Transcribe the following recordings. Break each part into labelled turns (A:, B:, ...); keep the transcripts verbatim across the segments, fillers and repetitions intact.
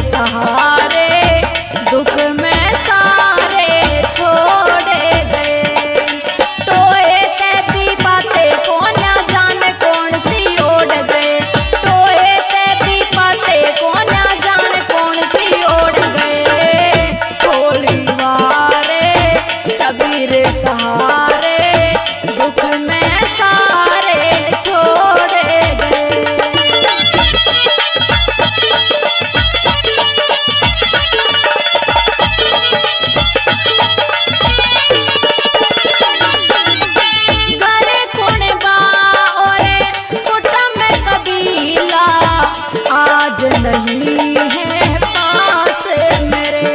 A: सहारे दुख में सारे छोड़े गए। टोए ते भी बातें को न जाने कौन सी ओढ़ गए। टोए ते भी बातें को न जाने कौन सी ओढ़ गए। होली वारे सबीरे सहारे दुख में सारे छोड़े गए। घरे कुणबा और कुटुंब कबीला आज नहीं है पास मेरे।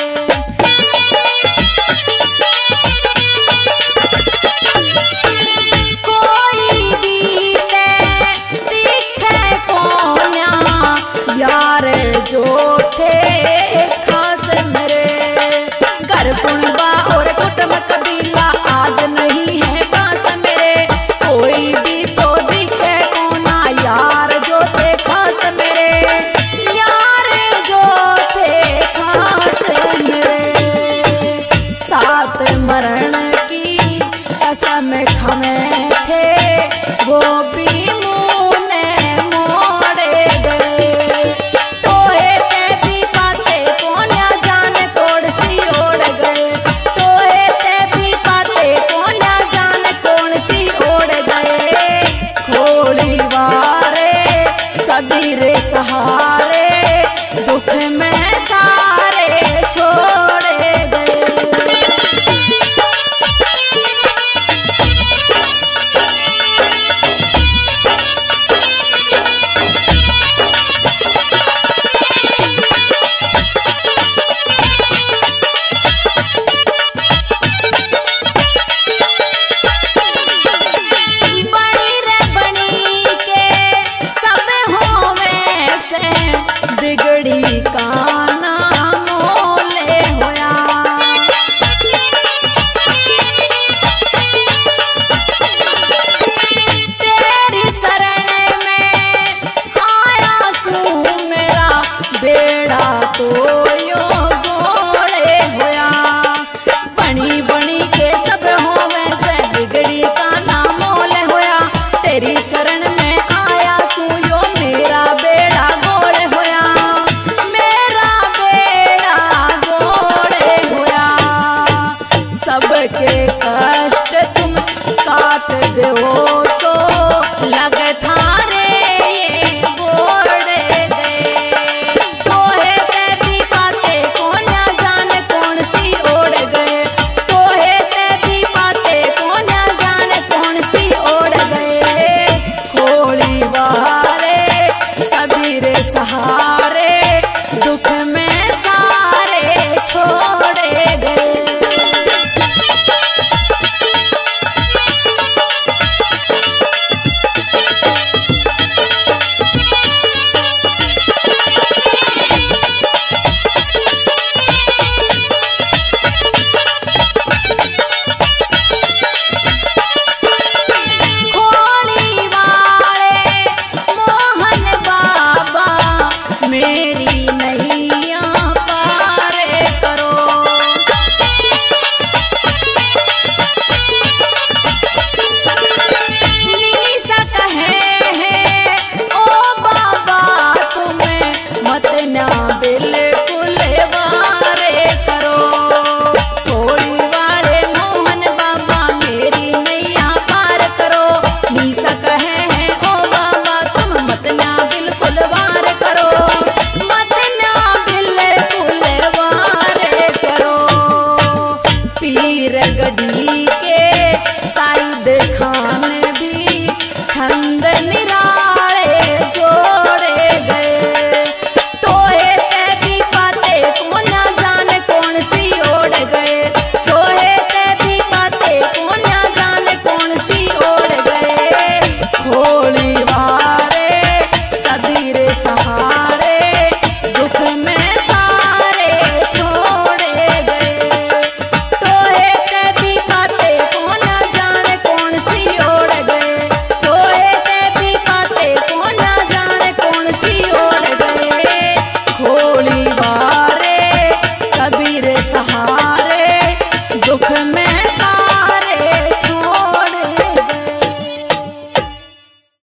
A: कोई बीते दिखे कोन्या यार जो थे खास मेरे। घर कुणबा और कुटुंब कबीला आज नहीं है पास मेरे। कोई भी तो दिखे कोना यार जो थे खास मेरे। यार जो थे खास मेरे। साथ मरण की कसम खमे थे वो भी मुँह ने मोड़े गए। टोए ते भी बातें को न जाने कौन सी ओढ़ गए। टोए ते भी बातें को न जाने कौन सी ओढ़ गए। खोड़ी वारे सबीरे सहारे दुख में सारे छोड़े गए। बनी रे बनी के सब होवे से बिगड़ी का नाम मोले होया। तेरी शरण में आया सू मेरा बेड़ा तो यो गोले होया। बनी बनी के सब होवे से बिगड़ी का नाम मोले होया। तेरी शरण में आया सू यो मेरा बेड़ा गोले होया। मेरा बेड़ा गोले होया। सबके कष्ट तुम काट दो